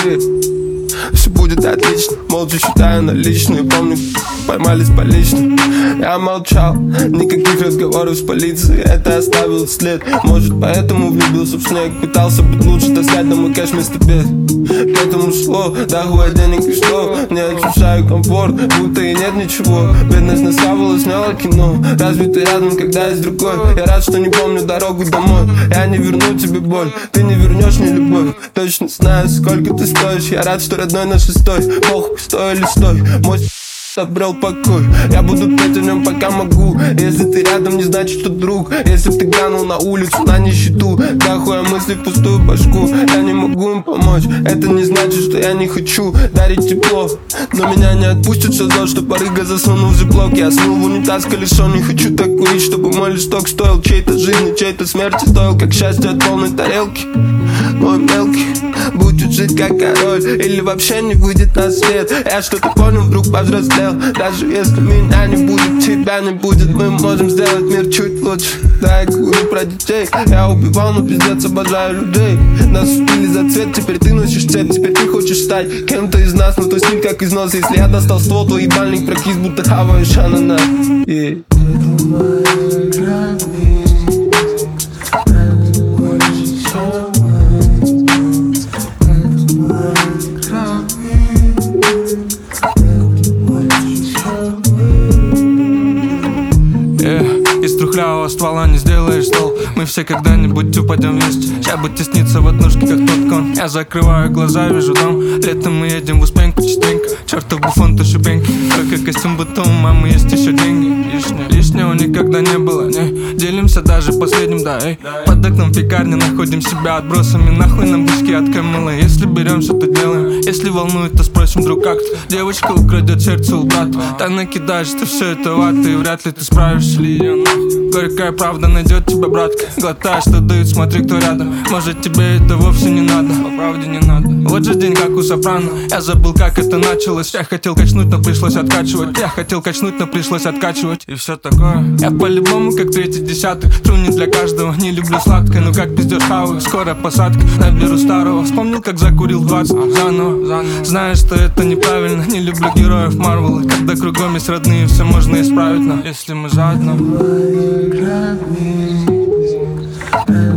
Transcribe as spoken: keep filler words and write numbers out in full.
ты. Все будет отлично, молча считаю наличные. Помню, поймались по лично. Я молчал, никаких разговоров с полицией. Это оставил след. Может, поэтому влюбился в снег. Пытался быть лучше, таскать домой кэш вместо бед. К этому шло, да хуя денег и что? Не ощущаю комфорт, будто и нет ничего. Бедность наставила, сняла кино. Разве ты рядом, когда есть другой? Я рад, что не помню дорогу домой. Я не верну тебе боль, ты не вернешь мне любовь. Точно знаю, сколько ты стоишь. Я рад, что родной наш шестой. Похуй, стой или стой. Мой обрел покой. Я буду петь о нем пока могу. Если ты рядом, не значит, что друг. Если б ты глянул на улицу, на нищету, да хуя мысли в пустую башку. Я не могу им помочь. Это не значит, что я не хочу дарить тепло. Но меня не отпустит шазот, что порыга засунул в зиплок. Я смыл в унитаз колесо. Не хочу так курить, чтобы мой листок стоил чьей-то жизни, чьей-то смерти. Стоил как счастье от полной тарелки. Мой мелкий будет жить как король, или вообще не выйдет на свет. Я что-то понял, вдруг повзрослел. Даже если меня не будет, тебя не будет, мы можем сделать мир чуть лучше. Да, я говорю про детей. Я убивал, но пиздец обожаю людей. Нас убили за цвет, теперь ты носишь цепь. Теперь ты хочешь стать кем-то из нас, но то с ним как из носа. Если я достал ствол, то ебальник прокис, будто хаваешь ананас. Yeah. Из трухлявого ствола не сделаешь стол. Мы все когда-нибудь упадем вместе. Ща бы тесниться в однушке, как тот кон. Я закрываю глаза, вижу дом. Летом мы едем в Успеньку частенько. Чертов буфон, то шипеньки. Только костюм, будто у мамы есть еще деньги. Лишнего, лишнего никогда не было, не. Делимся даже последним, да, эй. Под окном пекарни находим себя отбросами. Нахуй нам бычки от Камилы. Если беремся, то делаем. Если волнует, то спросим друг как. Девочка украдет сердце у брата. Так накидаешь ты все это в ад, и вряд ли ты справишься. Горькая правда найдет тебя, братка. Глотаешь, что дают, смотри, кто рядом. Может, тебе это вовсе не надо. По правде не надо. Вот же день, как у Сопрано. Я забыл, как это началось. Я хотел качнуть, но пришлось откачивать. Я хотел качнуть, но пришлось откачивать. И все такое. Я по-любому, как третий десяток. Тру не для каждого, не люблю сладкое. Ну как пиздешь хавы, скоро посадка. Наберу старого, вспомнил, как закурил двадцать заново, заново. Знаешь, что это неправильно. Не люблю героев Марвела. Когда кругом есть родные, все можно исправить. Но если мы заодно.